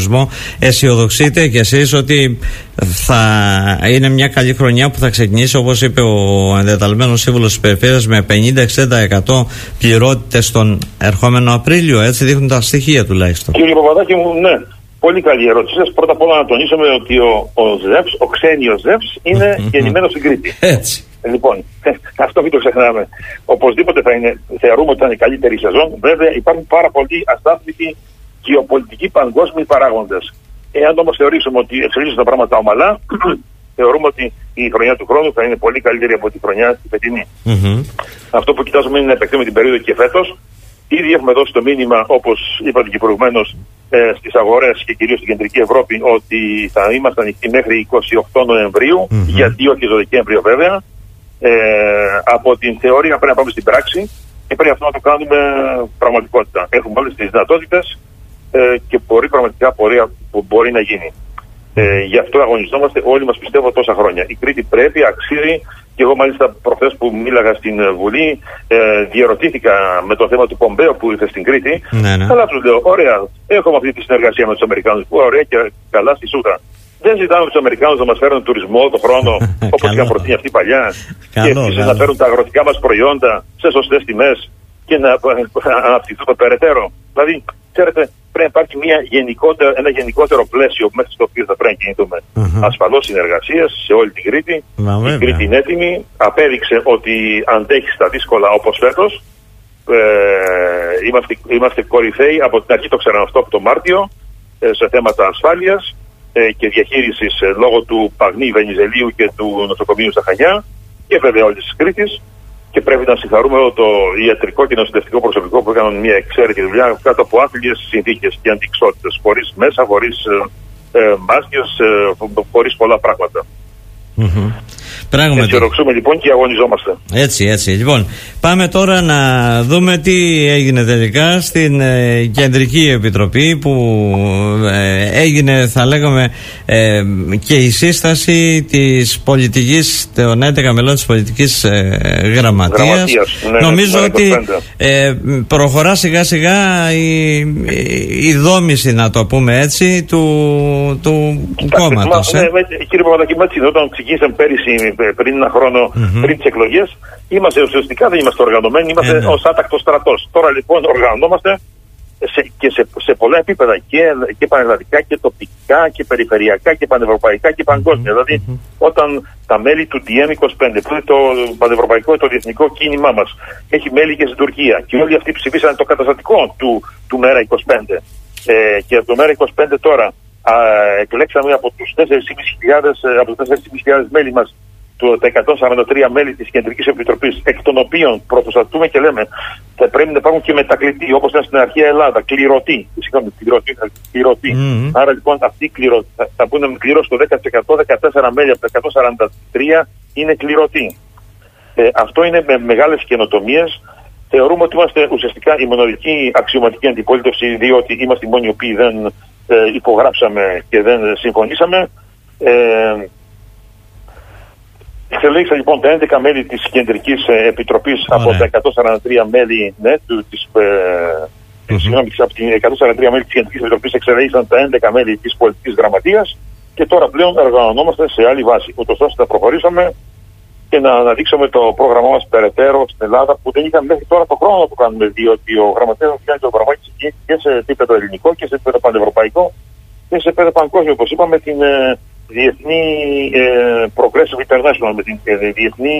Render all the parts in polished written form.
τουρισμό, αισιοδοξείτε κι εσείς ότι θα είναι μια καλή χρονιά που θα ξεκινήσει, όπως είπε ο εντεταλμένος σύμβουλος της Περιφέρειας, με 50-60% πληρότητες τον ερχόμενο Απρίλιο? Έτσι δείχνουν τα στοιχεία τουλάχιστον. Κύριε Παπαδάκη μου, ναι. Πολύ καλή ερώτηση σας. Πρώτα απ' όλα να τονίσουμε ότι ο ξένιος ΖΕΒΣ είναι γεννημένος στην Κρήτη. Έτσι. Λοιπόν, αυτό μην το ξεχνάμε. Οπωσδήποτε θεωρούμε ότι θα είναι η καλύτερη σεζόν. Βέβαια υπάρχουν πάρα πολλοί αστάθμητοι γεωπολιτικοί παγκόσμιοι παράγοντες. Εάν όμως θεωρήσουμε ότι εξελίσσονται τα πράγματα ομαλά, θεωρούμε ότι η χρονιά του χρόνου θα είναι πολύ καλύτερη από τη χρονιά τη φετινή. Αυτό που κοιτάζουμε είναι να επεκτείνουμε την περίοδο και φέτος. Ήδη έχουμε δώσει το μήνυμα, όπως είπατε και προηγουμένως, στις αγορές και κυρίως στην Κεντρική Ευρώπη, ότι θα είμαστε ανοιχτοί μέχρι 28 Νοεμβρίου, γιατί όχι το Δεκέμβριο βέβαια. Από την θεωρία πρέπει να πάμε στην πράξη και πρέπει αυτό να το κάνουμε πραγματικότητα. Έχουμε όλες τις δυνατότητες και πραγματικά πορεία που μπορεί να γίνει. Γι' αυτό αγωνιζόμαστε όλοι μας, πιστεύω, τόσα χρόνια. Η Κρήτη πρέπει, αξίζει, και εγώ μάλιστα προχθές που μίλαγα στην Βουλή διερωτήθηκα με το θέμα του Πομπέο που ήρθε στην Κρήτη. Αλλά τους λέω, ωραία, έχουμε αυτή τη συνεργασία με τους Αμερικάνους, που ωραία και καλά στη σούτα. Δεν ζητάμε τους Αμερικάνους να μας φέρουν τουρισμό το χρόνο, όπως είχαν προτείνει αυτοί παλιά, και επίσης να φέρουν τα αγροτικά μας προϊόντα σε σωστές τιμές και να αναπτυχθούν περαιτέρω. Δηλαδή, ξέρετε, πρέπει να υπάρχει ένα γενικότερο πλαίσιο μέσα στο οποίο θα πρέπει να κινηθούμε. Ασφαλώς συνεργασίες σε όλη την Κρήτη. Η Κρήτη είναι έτοιμη. Απέδειξε ότι αντέχει στα δύσκολα, όπως φέτος. Είμαστε κορυφαίοι από την αρχή, το ξέραμε αυτό, από το Μάρτιο, σε θέματα ασφάλειας και διαχείρισης λόγω του Παγνή Βενιζελίου και του νοσοκομείου στα Χανιά και βέβαια όλης της Κρήτης. Και πρέπει να συγχαρούμε όλο το ιατρικό και νοσηλευτικό προσωπικό που έκαναν μια εξαίρετη δουλειά κάτω από άθλιες συνθήκες και αντικσότητες, χωρίς μέσα, χωρίς μάσκες, χωρίς πολλά πράγματα. Αισιοδοξούμε λοιπόν και αγωνιζόμαστε. Έτσι. Λοιπόν, πάμε τώρα να δούμε τι έγινε τελικά στην Κεντρική Επιτροπή, που έγινε, θα λέγαμε, και η σύσταση της πολιτικής, των 11 μελών της πολιτικής γραμματείας. Νομίζω ότι προχωρά σιγά σιγά η δόμηση, να το πούμε έτσι, του κόμματος. Κύριε Παπαδάκη, όταν ξεκίνησαμε πέρυσι, πριν ένα χρόνο, πριν τις εκλογές, ουσιαστικά δεν είμαστε οργανωμένοι, είμαστε ως άτακτος στρατός. Τώρα λοιπόν οργανωνόμαστε σε πολλά επίπεδα, και πανελλαδικά και τοπικά και περιφερειακά και πανευρωπαϊκά και παγκόσμια. Δηλαδή, όταν τα μέλη του DM25, που είναι το πανευρωπαϊκό, το διεθνικό κίνημά μας, έχει μέλη και στην Τουρκία, και όλοι αυτοί ψηφίσαν το καταστατικό του ΜΕΡΑ25, και από το ΜΕΡΑ25 τώρα εκλέξαμε από τους 4.500 μέλη μας τα 143 μέλη της Κεντρικής Επιτροπής, εκ των οποίων πρωτοστατούμε και λέμε θα πρέπει να υπάρχουν και μετακλητοί, όπως ήταν στην αρχαία Ελλάδα, κληρωτοί. Άρα λοιπόν αυτοί θα πούνε κληρό στο 10%, 14 μέλη από τα 143 είναι κληρωτοί. Αυτό είναι με μεγάλες καινοτομίες. Θεωρούμε ότι είμαστε ουσιαστικά η μοναδική αξιωματική αντιπολίτευση, διότι είμαστε οι μόνοι οι οποίοι δεν υπογράψαμε και δεν συμφωνήσαμε. Εξελέγησα λοιπόν τα 11 μέλη της Κεντρικής Επιτροπής από τα 143 μέλη, από την 143 μέλη της Κεντρικής Επιτροπής εξελέγησαν τα 11 μέλη της Πολιτικής Γραμματείας, και τώρα πλέον οργανωνόμαστε σε άλλη βάση, ούτως ώστε να προχωρήσουμε και να αναδείξουμε το πρόγραμμά μας περαιτέρω στην Ελλάδα, που δεν είχαμε μέχρι τώρα το χρόνο να το κάνουμε, διότι ο γραμματέας μας κάνει το πρόγραμμά και σε επίπεδο ελληνικό και σε επίπεδο πανευρωπαϊκό και σε επίπεδο παγκόσμιο, όπως είπαμε, την διεθνή Progressive International, με την διεθνή,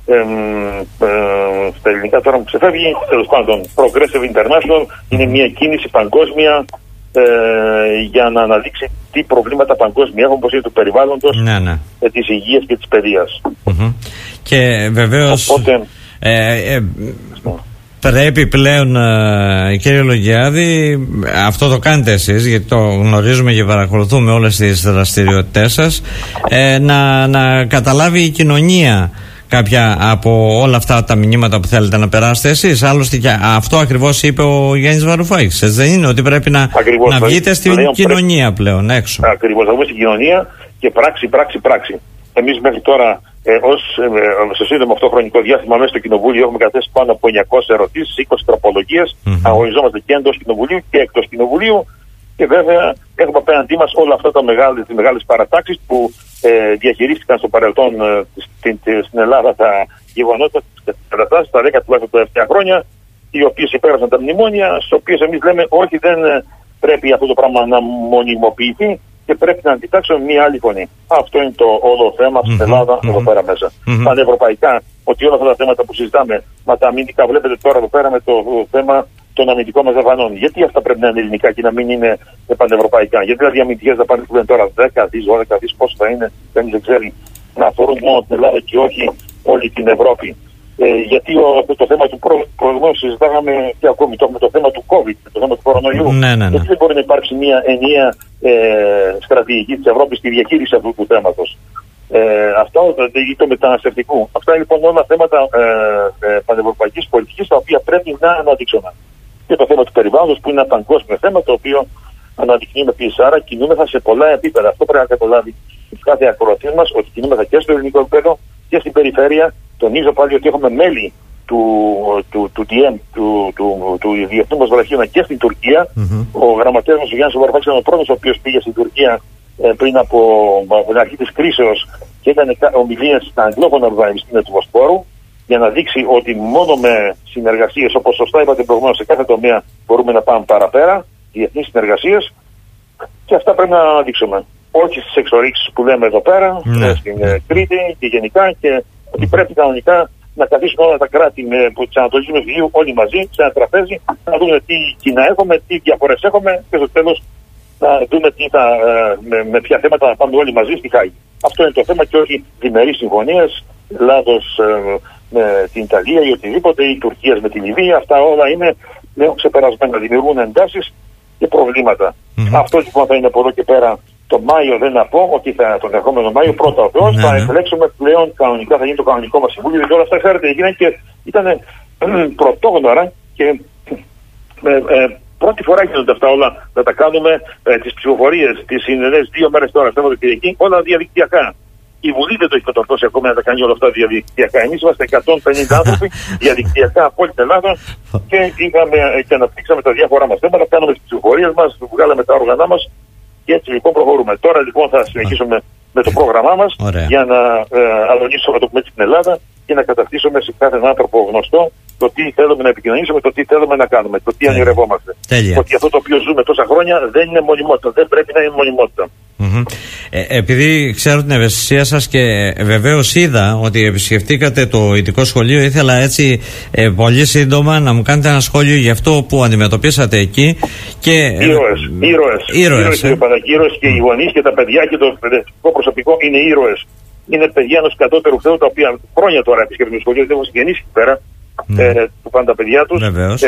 στα ελληνικά τώρα μου ξεφεύγει, τέλος πάντων, Progressive International είναι μια κίνηση παγκόσμια για να αναδείξει τι προβλήματα παγκόσμια έχουν, όπως είναι του περιβάλλοντος, της υγείας και της παιδείας. Και βεβαίως πρέπει πλέον, κύριε Λογιάδη, αυτό το κάνετε εσείς, γιατί το γνωρίζουμε και παρακολουθούμε όλες τις δραστηριότητές σας, να καταλάβει η κοινωνία κάποια από όλα αυτά τα μηνύματα που θέλετε να περάσετε εσείς. Άλλωστε και αυτό ακριβώς είπε ο Γιάννης Βαρουφάκης. Έτσι δεν είναι, ότι πρέπει να βγείτε στην κοινωνία πλέον έξω? Ακριβώς, να βγούμε στην κοινωνία και πράξη. Εμείς μέχρι τώρα, σε σύντομο αυτό χρονικό διάστημα, μέσα στο Κοινοβούλιο έχουμε καταθέσει πάνω από 900 ερωτήσεις, 20 τροπολογίες. Αγωνιζόμαστε και εντός Κοινοβουλίου και εκτός Κοινοβουλίου. Και βέβαια έχουμε απέναντί μας όλα αυτά τις μεγάλες παρατάξεις που διαχειρίστηκαν στο παρελθόν στην Ελλάδα τα γεγονότα, τις καταστάσεις, τα 10 τουλάχιστον τελευταία χρόνια, οι οποίες υπέρασαν τα μνημόνια, στις οποίες εμείς λέμε όχι, δεν πρέπει αυτό το πράγμα να μονιμοποιηθεί και πρέπει να αντιτάξουμε μία άλλη φωνή. Αυτό είναι το όλο θέμα στην Ελλάδα εδώ πέρα μέσα. Πανευρωπαϊκά, ότι όλα αυτά τα θέματα που συζητάμε, μα τα αμυντικά, βλέπετε τώρα εδώ πέρα με το θέμα των αμυντικών μας δαπανών. Γιατί αυτά πρέπει να είναι ελληνικά και να μην είναι πανευρωπαϊκά? Γιατί δηλαδή οι αμυντικές δαπάνες που λένε τώρα 10 δις, 12 δις, πόσο θα είναι, κανείς δεν ξέρει, να αφορούν μόνο την Ελλάδα και όχι όλη την Ευρώπη. Γιατί το θέμα του προηγούμενου συζητάγαμε και ακόμη το θέμα του COVID, το θέμα του κορονοϊού. Γιατί δεν μπορεί να υπάρξει μια ενιαία στρατηγική της Ευρώπης στη διαχείριση αυτού του θέματος. Αυτό ή το μεταναστευτικού. Αυτά είναι λοιπόν όλα θέματα πανευρωπαϊκής πολιτικής, τα οποία πρέπει να αναδείξουμε. Και το θέμα του περιβάλλοντος, που είναι ένα παγκόσμιο θέμα, το οποίο αναδεικνύουμε επίσης. Άρα κινούμεθα σε πολλά επίπεδα. Αυτό πρέπει να καταλάβει κάθε ακροατής μας, ότι κινούμεθα και στο ελληνικό επίπεδο και στην περιφέρεια. Τονίζω πάλι ότι έχουμε μέλη του DM, του Διεθνού μας Βραχίωνα και στην Τουρκία. Ο γραμματέας μας, ο Γιάννης Βαρουφάκης, ήταν ο πρώτος ο οποίος πήγε στην Τουρκία πριν από την αρχή της κρίσεως και έκανε ομιλίες στα αγγλόφωνα πανεπιστήμια του Βοσπόρου, για να δείξει ότι μόνο με συνεργασίες, όπως σωστά είπατε προηγουμένως, σε κάθε τομέα μπορούμε να πάμε παραπέρα, διεθνείς συνεργασίες, και αυτά πρέπει να αναδείξουμε. Όχι στις εξορίξεις που λέμε εδώ πέρα, στην Κρήτη και γενικά, και ότι πρέπει κανονικά να καθίσουν όλα τα κράτη της Ανατολικής Μεσογείου όλοι μαζί σε ένα τραπέζι, να δούμε τι κοινά έχουμε, τι διαφορές έχουμε και στο τέλος να δούμε με ποια θέματα να πάμε όλοι μαζί στη Χάγη. Αυτό είναι το θέμα και όχι διμερείς συμφωνίες, Ελλάδος με την Ιταλία ή οτιδήποτε, ή Τουρκίας με τη Λιβύη. Αυτά όλα είναι πλέον ξεπερασμένα, δημιουργούν εντάσεις και προβλήματα. Αυτό λοιπόν θα είναι από εδώ και πέρα. Το Μάιο δεν να πω ότι τον ερχόμενο Μάιο πρώτα ο Θεός θα εκλέξουμε πλέον κανονικά, θα γίνει το κανονικό μας συμβούλιο, γιατί όλα αυτά ξέρετε έγιναν και ήταν πρωτόγνωρα και πρώτη φορά γίνονται αυτά όλα, να τα κάνουμε τις ψηφοφορίες, τις συνενές 2 μέρες τώρα, Σαββατοκυριακή, όλα διαδικτυακά. Η Βουλή δεν το έχει κατορθώσει ακόμα να τα κάνει όλα αυτά διαδικτυακά. Εμείς είμαστε 150 άνθρωποι διαδικτυακά από όλη την Ελλάδα και αναπτύξαμε τα διάφορα μας θέματα, κάναμε τις ψηφοφορίες μας, βγάλαμε τα όργανά μας. Και έτσι λοιπόν προχωρούμε. Τώρα λοιπόν θα συνεχίσουμε με το πρόγραμμά μας για να αλωνίσουμε το πούμε στην Ελλάδα και να καταστήσουμε σε κάθε άνθρωπο γνωστό το τι θέλουμε να επικοινωνήσουμε, το τι θέλουμε να κάνουμε, το τι ονειρευόμαστε. Ότι αυτό το οποίο ζούμε τόσα χρόνια δεν είναι μονιμότητα, δεν πρέπει να είναι μονιμότητα. Επειδή ξέρω την ευαισθησία σας και βεβαίως είδα ότι επισκεφτήκατε το ειδικό σχολείο, ήθελα έτσι πολύ σύντομα να μου κάνετε ένα σχόλιο για αυτό που αντιμετωπίσατε εκεί. Ήρωες και οι γονείς και τα παιδιά και το παιδευτικό προσωπικό είναι ήρωες. Είναι παιδιά ενός κατώτερου Θεού, τα οποία χρόνια τώρα επισκεφτούν το σχολείο, δεν έχουν συγγενήσει εκεί πέρα. Που πάνε τα παιδιά τους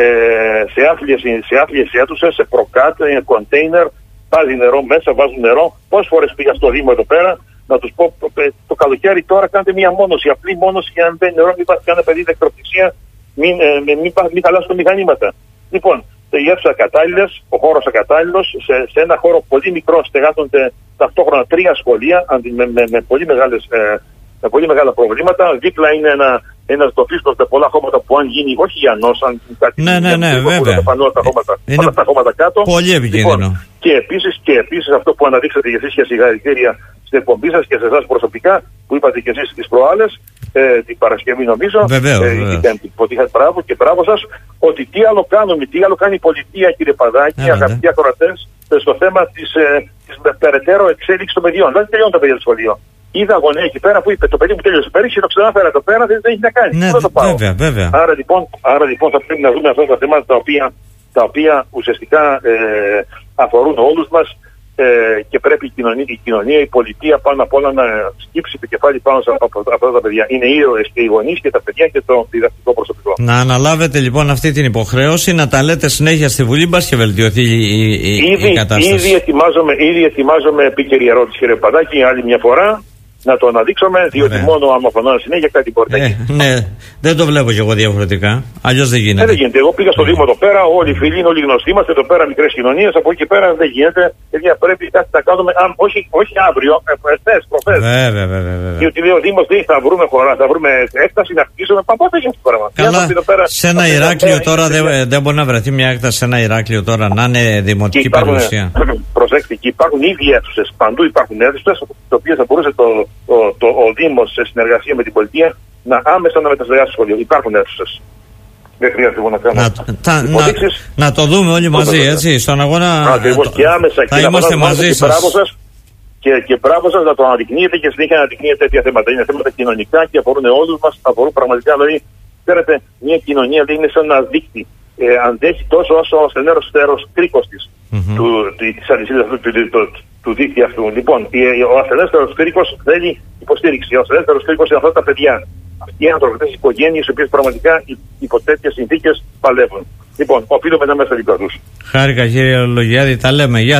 σε άθλιες αίθουσες, σε προκάτ, κοντέινερ, βάζει νερό μέσα, βάζουν νερό. Πόσες φορές πήγα στο Δήμο εδώ πέρα να τους πω το καλοκαίρι τώρα κάντε μια μόνωση, απλή μόνωση για να μπαίνει νερό, μην πάθει κανένα παιδί δεκτροπτυσία, μην χαλάσουν μηχανήματα. Λοιπόν, οι αίθουσες ακατάλληλες, ο χώρος ακατάλληλος, σε ένα χώρο πολύ μικρό στεγάζονται ταυτόχρονα 3 σχολεία με πολύ μεγάλα προβλήματα. Δίπλα είναι ένας τοπίστος με πολλά χώματα που αν γίνει, όχι για νος, αν κάτι βέβαια. Όλα τα χώματα κάτω. Πολύ επικίνδυνο. Λοιπόν, και επίσης αυτό που αναδείξατε και εσείς και συγχαρητήρια στην εκπομπή σας και σε εσάς προσωπικά, που είπατε και εσείς τις προάλλες, την Παρασκευή νομίζω, μπράβο σας, ότι τι άλλο κάνουμε, τι άλλο κάνει η πολιτεία, κύριε Παδάκη, αγαπητοί ακροατές, στο θέμα της περαιτέρω εξέλιξης των παιδιών. Δεν τελειώνουν τα παιδιά του σχολείου. Είδα γονέα εκεί πέρα που είπε: το παιδί μου τέλειωσε πέρυσι, το ξανάφερα εδώ πέρα, δεν έχει να κάνει. Ναι, δεν το πάω. Βέβαια. Άρα λοιπόν θα πρέπει να δούμε αυτά τα θέματα τα οποία ουσιαστικά αφορούν όλους μας και πρέπει η κοινωνία, η πολιτεία πάνω απ' όλα να σκύψει το κεφάλι πάνω σε αυτά τα παιδιά. Είναι ήρωες και οι γονείς και τα παιδιά και το διδακτικό προσωπικό. Να αναλάβετε λοιπόν αυτή την υποχρέωση, να τα λέτε συνέχεια στη Βουλή, μπας και βελτιωθεί η κατάσταση. Ήδη ετοιμάζομαι επίκαιρη ερώτηση, κύριε Παδάκη, άλλη μια φορά. να το αναδείξουμε, διότι μόνο ο αμοφωνώνας είναι για κάτι μπορεί να γίνει. Ναι, δεν το βλέπω κι εγώ διαφορετικά. Αλλιώς δεν γίνεται. Δεν γίνεται. Εγώ πήγα στο Δήμο εδώ πέρα, όλοι οι φίλοι, όλοι οι γνωστοί είμαστε εδώ πέρα, μικρές κοινωνίες. Από εκεί και πέρα δεν γίνεται. Παιδιά, πρέπει κάτι να κάνουμε, όχι αύριο, εχθές, προχθές. Βέβαια. Διότι λέει ο Δήμος δεν θα βρούμε χώρα, θα βρούμε έκταση να χτίσουμε. Παπά θα γίνει αυτό το πράγμα. Καλά, σε ένα Ηράκλειο τώρα δεν μπορεί να βρεθεί μια έκταση σε ένα Ηράκλειο τώρα να είναι δημοτική περιουσία. Προσέξτε, και υπάρχουν ήδη αίθουσες. Παντού υπάρχουν αίθουσες, τις οποίες θα μπορούσε ο Δήμος σε συνεργασία με την πολιτεία να άμεσα να μετασχεδιάσει το σχολείο. Υπάρχουν αίθουσες. Δεν χρειάζεται να κάνουμε να το δούμε όλοι μαζί, έτσι, στον αγώνα. Ακριβώς, και άμεσα θα είμαστε μαζί σας. Και μπράβο σας να το αναδεικνύετε και συνέχεια να αναδεικνύετε τέτοια θέματα. Είναι θέματα κοινωνικά και αφορούν όλους μας, αφορούν πραγματικά. Δηλαδή, ξέρετε, μια κοινωνία δεν είναι σαν ένα δίκτυ. Αντέχει τόσο όσο ο ασθενέστερος κρίκος της, της αλυσίδας του δίκτυα αυτού. Λοιπόν, ο ασθενέστερος κρίκος θέλει υποστήριξη. Ο ασθενέστερος κρίκος είναι αυτά τα παιδιά. Αυτοί οι άνθρωποι, αυτές οι οικογένειες, οι οποίες πραγματικά υπό τέτοιες συνθήκες παλεύουν. Λοιπόν, οφείλουμε να είμαστε δίπλα τους. Χάρηκα, κύριε Λογιάδη, τα λέμε.